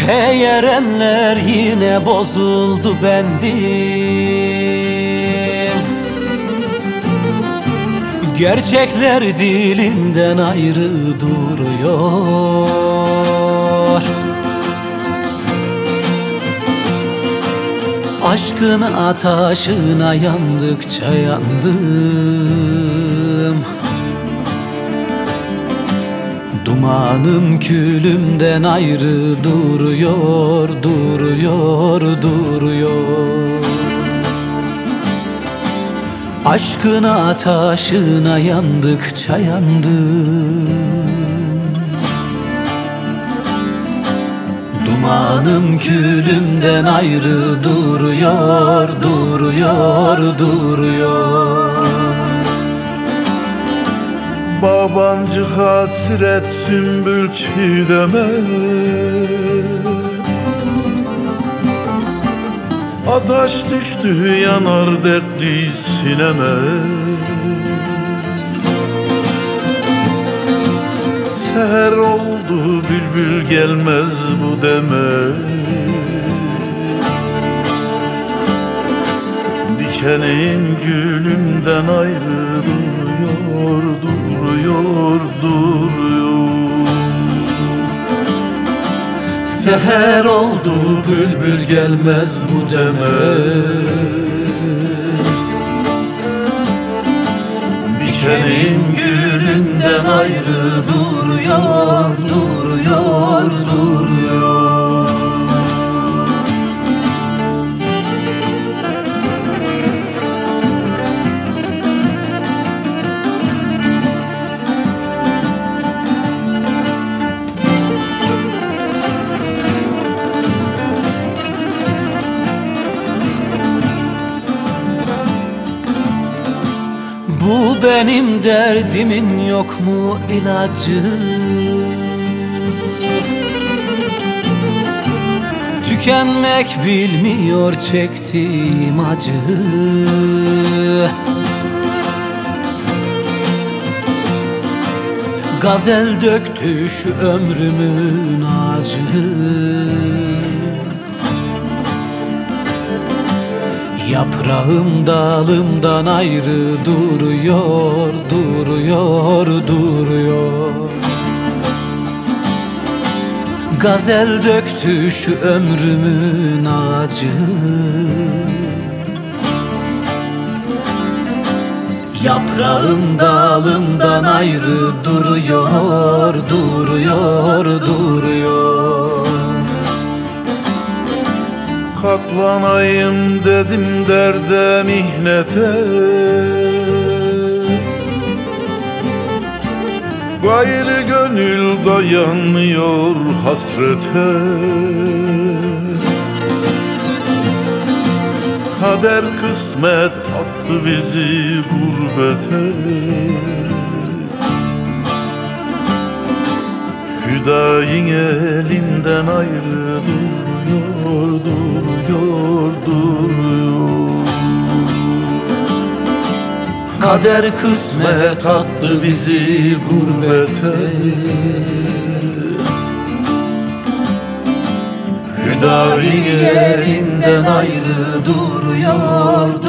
Eğer eller yine bozuldu bendim, gerçekler dilimden ayrı duruyor. Aşkın ateşine yandıkça yandım. Dumanım külümden ayrı duruyor, duruyor, duruyor. Aşkın ateşine yandıkça yandım. Dumanım külümden ayrı duruyor, duruyor, duruyor. Babancı hasret sümbül çiğdeme, ateş düştü yanar dertli sineme. Seher oldu bülbül gelmez bu deme. Dikenin gülümden ayrı duruyor, duruyor, duruyor. Seher oldu bülbül gelmez bu deme. Dikenin gülünden ayrı duruyor, duruyor, duruyor. Bu benim derdimin yok mu ilacı? Tükenmek bilmiyor çektiğim acı. Gazel döktü şu ömrümün acı. Yaprağım dalımdan ayrı duruyor, duruyor, duruyor. Gazel döktü şu ömrümün acı. Yaprağım dalımdan ayrı duruyor, duruyor, duruyor. Katlanayım dedim derde mihnete, gayrı gönül dayanmıyor hasrete. Kader kısmet attı bizi gurbete. Hüdayin elinden ayrı duruyor, duruyor, duruyor. Kader kısmet attı bizi gurbete. Hüdayin elinden ayrı duruyor,